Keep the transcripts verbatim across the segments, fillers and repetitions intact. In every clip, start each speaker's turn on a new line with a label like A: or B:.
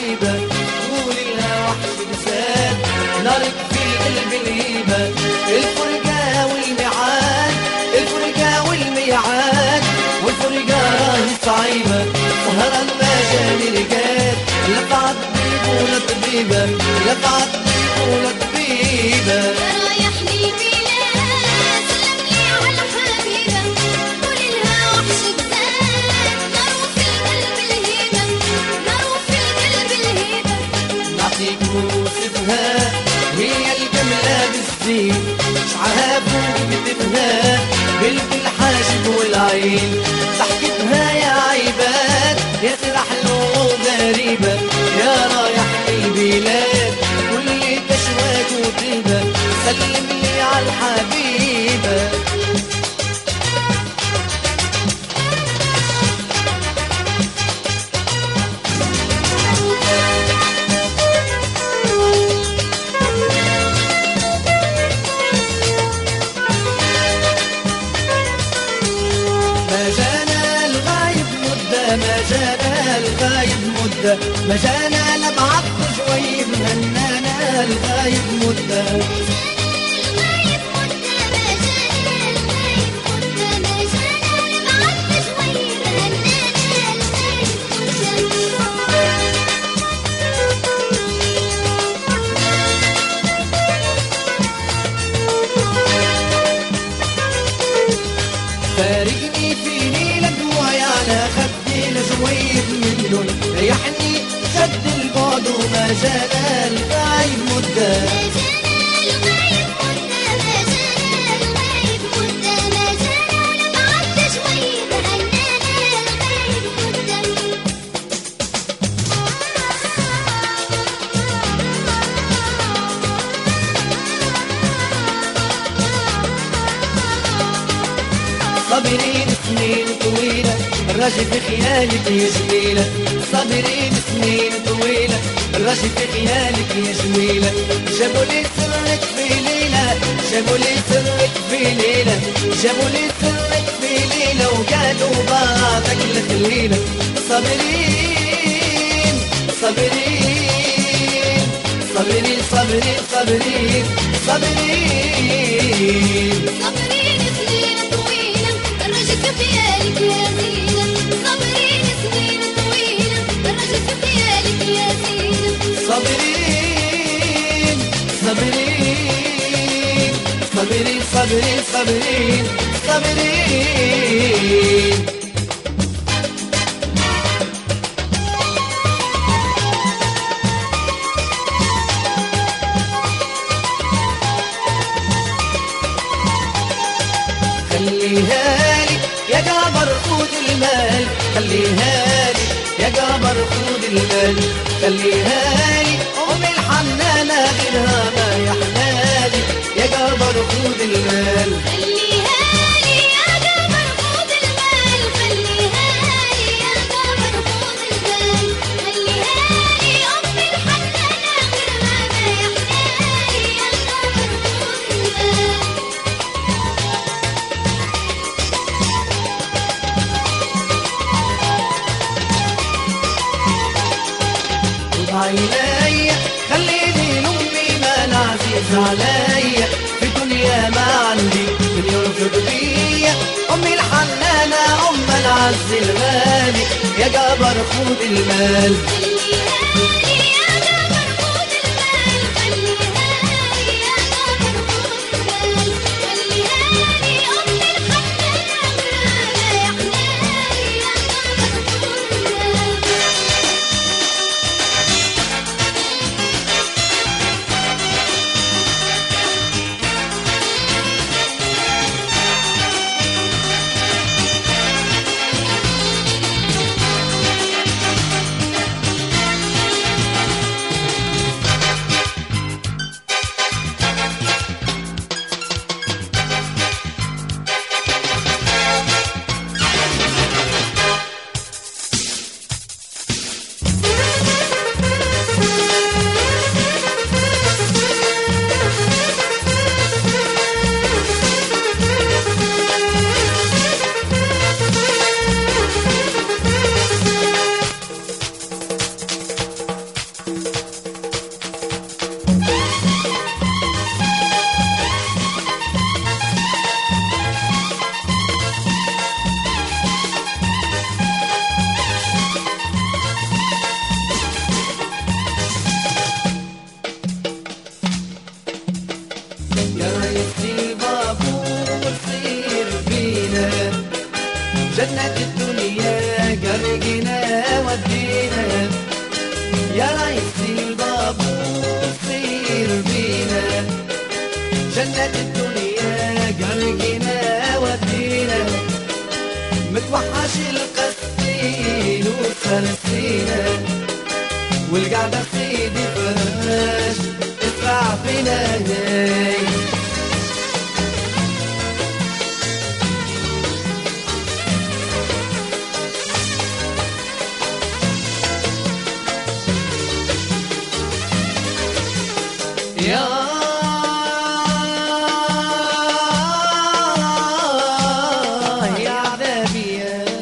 A: عجيبة، قولي لها وحش لسان نارك في قلب الهيبة. الفرقة والميعاد، الفرقة والميعاد، والفرقة راهي صعيبة، سهران ما جاني رقاد، لا بعد طبيب ولا طبيبة، لا بعد طبيب ولا طبيبة.
B: يا رايح لي بلاد سلم لي على حبيبة، قولي لها وحش جداد نار في القلب الهيبة، نار في القلب الهيبة.
A: نعطيك وصفها هي الجملة بالزين، شعرها فوق كتفها بلد الحاجب والعين، ضحكتها يا عباد يا سرح له غريبة. يا رايح للبلاد كل تشواق وطيبة، سلم لي على الحبيبة. ما جانا الغايب مدة، ما جانا الغايب مدة، ما جانا لبعض شوي مهنانا الغايب مدة.
B: الغايب مدة، ما جانا الغايب مدة، ما جانا لبعض شوي مهنانا الغايب مدة.
A: فارقني في ليلة دوايا على خدي لشوية منهم، ريحني شد البعد وما جانا الغايب مدة.
B: ما جانا الغايب مدة، ما جانا الغايب مدة، ما جانا لبعض شوي مهنانا الغايب مدة.
A: صابرين سنين طويلة الرجل في خيالك يا جميلة، صابرين سنين طويلة الرجل في خيالك يا جميلة. جابوا لي سرك في ليلة، جابوا لي سرك في ليلة، جابوا لي سرك في ليلة وقالوا بعضك الخليلة. صابرين صابرين صابرين صابرين صابرين صابرين
B: صابرين سنين طويلة الرجل في خيالك يا زينة، صابرين سنين طويلة الرجل في خيالك يا زينة.
A: صابرين صابرين صابرين صابرين صابرين صابرين. خليها لي يا جابر خود المال، خليها لي يا جابر خود المال، خليها لي أم الحنانة غيرها ما يحلالي، يا جابر خود المال.
B: خليها لي يا جابر خود المال، خليها لي يا جابر خود المال، خليها لي أم الحنانة غيرها ما يحلالي، يا جابر خود المال.
A: عيني خليني لأمي ما العزيز عليا، في دنيا ما عندي مليون فدوية، أمي الحنانة أم العز الغالي، يا جابر خود المال.
B: خليها لي يا جابر خود المال، خليها لي يا جابر خود المال، خليها لي أم الحنانة غيرها ما يحلالي، يا جابر خود المال.
A: يا ريت البابور طير بينا جنة الدنيا قلقنا ودينا متوحش القسيل وفلسطينا والقعدة سيدي فراش اسمع فينا هاي يا يا عذابي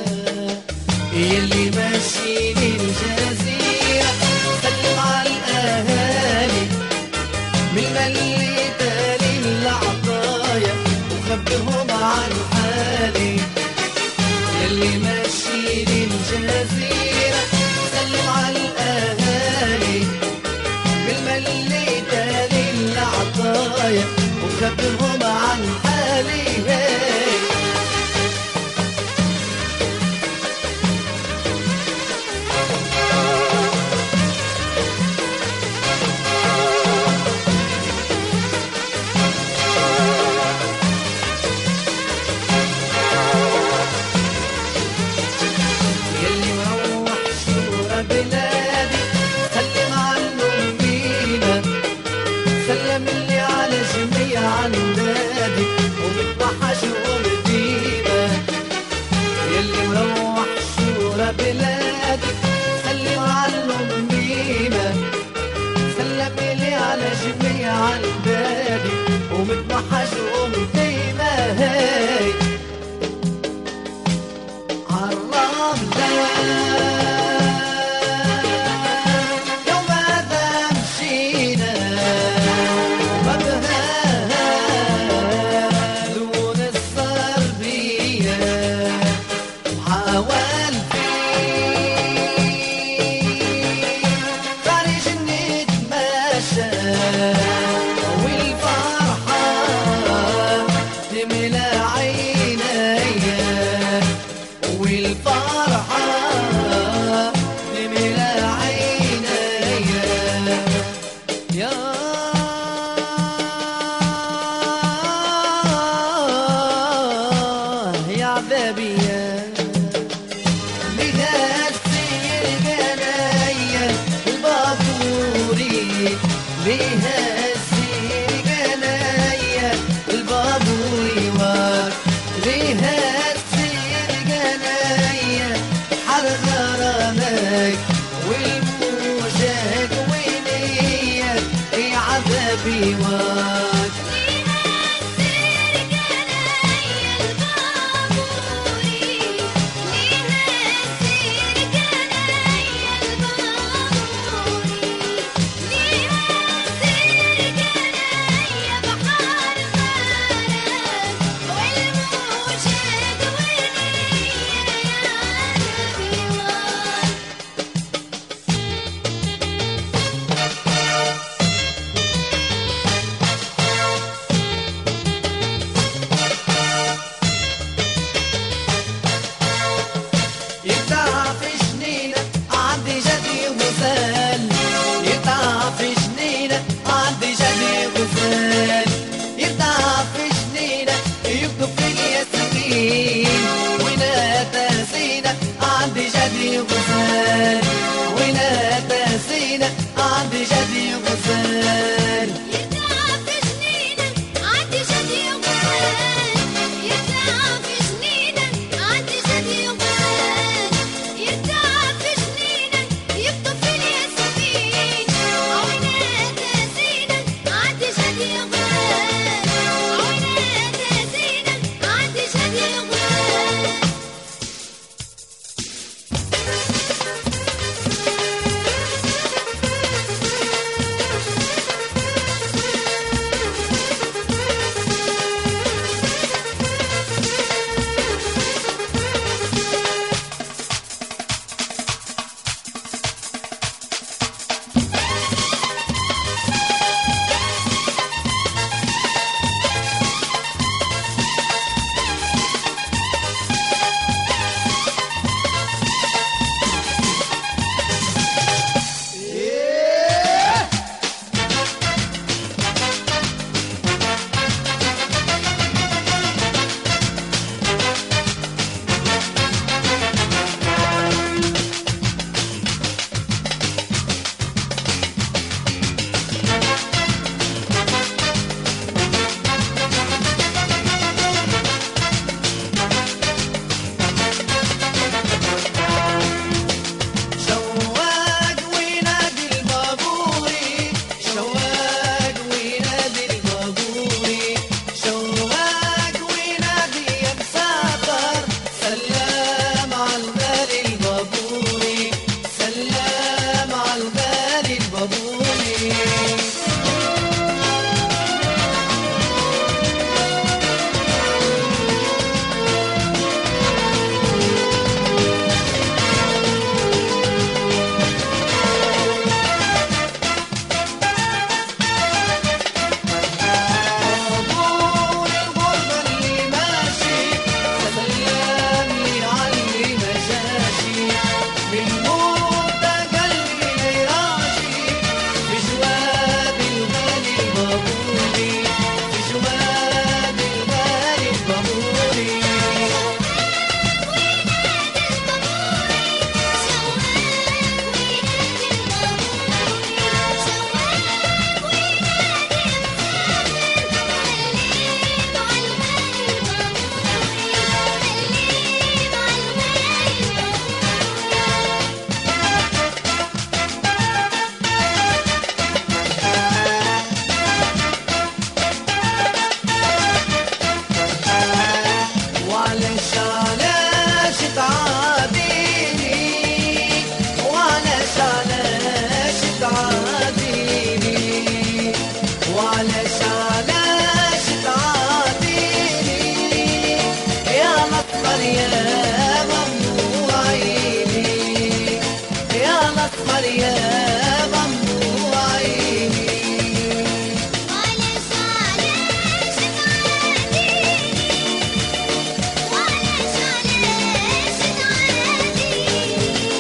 A: يلي ماشي للجزيرة سلم على الأهالي من المليتة للعطايا وخبرهم عن حالي يلي ماشي للجزيرة سلم على الأهالي من المليتة للعطايا وخبرهم عن حالي يلي مروح شورى بلادي سلم عنهم بينا سلم اللي على جميع عندادي ومتوحش ومدينا يلي مروح شورى بلادي سلم عنهم بينا سلم اللي على جميع عندادي ومتوحش ومدينا هاي عالرملة يوم هذا مشينا وبهاها لون الصربية وحاول خارج نتماشى والفرحة تملى عينيا والفرحة تملى عينيا يا يا عذابي لهالسير جنايا البابوري لهالسير جنايا البابوري واك لهالسير جنايا حرق غرامك والموجات وينيك يا عذابي واك يقطع في جنينة عند جدي غزال يقطع في جنينة عند جدي غزال يقطع في جنينة يكتب في الياسمين وينا تاسينة عند جدي غزال وينا تاسينة عند جدي غزال
B: يقطع في جنينة عند جدي غزال يقطع في جنينة عند جدي غزال يقطع في جنينة يكتب في الياسمين وينا تاسينة عند جدي غزال وينا تاسينة
A: يا غمو عيني.
B: وعلش علش تعاديني وعلش علش تعاديني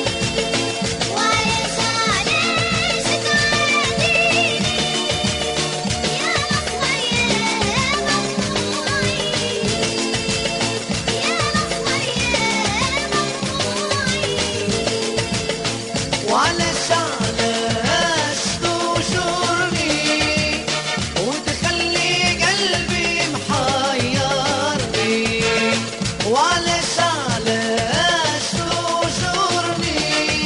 B: وعلش علش تعاديني يا مصمر يا غمو عيني يا مصمر يا غمو عيني.
A: وعلش علاش تشورني وتخلي قلبي محيرني. وعلش علاش تشورني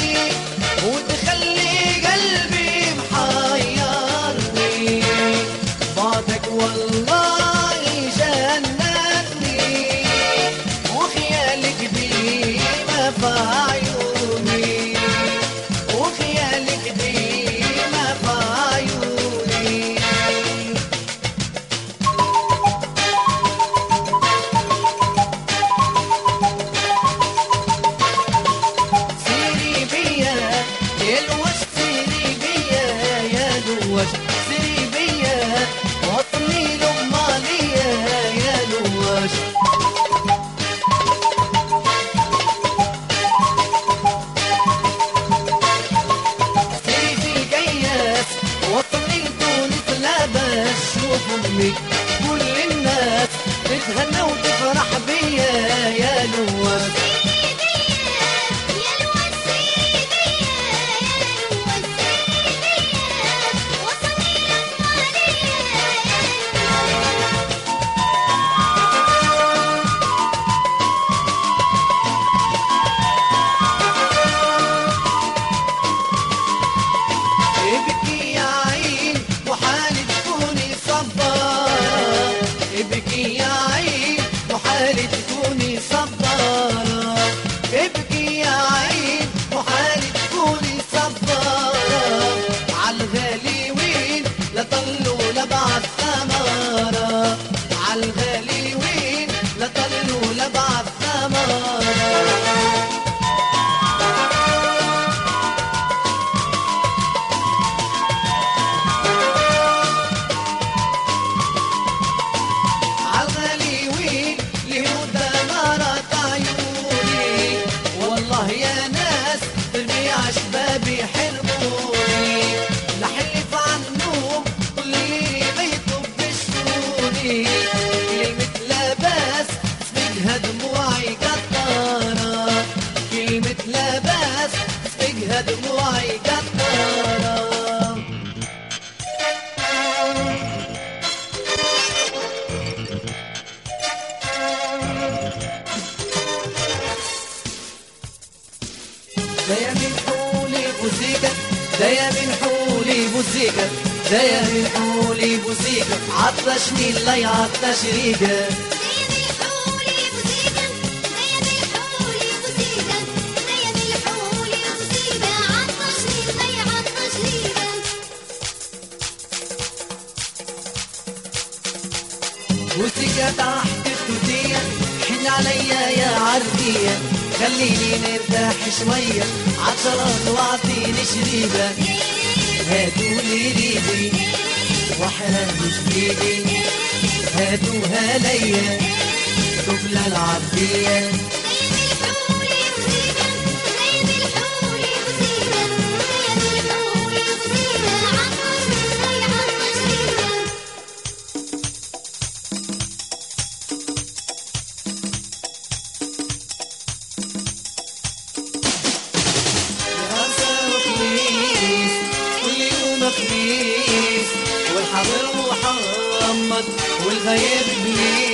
A: وتخلي قلبي محيرني. بعدك والله جنني وخيالك ديما في عيوني وخيالك ديما في عيوني. سيري بيا يا الوش سيري بيا يا الوش سيري بيا وطني لأماليا يا الوش. سيري في القياس وطني لتونس لاباس. شوف امي كل الناس تتهنى وتفرح بيا يا الوش. ابكي يا عين محال تكوني صبارة. ابكي يا عين محال تكوني صبارة. ابكي يا عين محال تكوني صبارة. عالغالي وين لا طل ولا بعد ثمرة. عالغالي وين لا طل ولا بعد ثمرة. عالغالي وين لهدى نارت عيوني. والله يا ناس ترمي عشبابي حرموني. لحلف عنهم كل اللي بيتوا بشوني. كلمة لاباس سبقها دموعي قطارة. كلمة لاباس سبقها دموعي قطارة. ده يا من حولي بوزيكا ده يا من حولي بوزيكا ده يا من حولي بوزيكا عطشني الله يعطش ريقك. بوزيكا تحت التوتية حن عليا يا عربية. خليني نرتاح شوية عطشان واعطيني شريبة. هاتولي ريدي وحرام جديدي هاتوها ليا قبل العبية. خميس والحضر محمد والغيب بليل.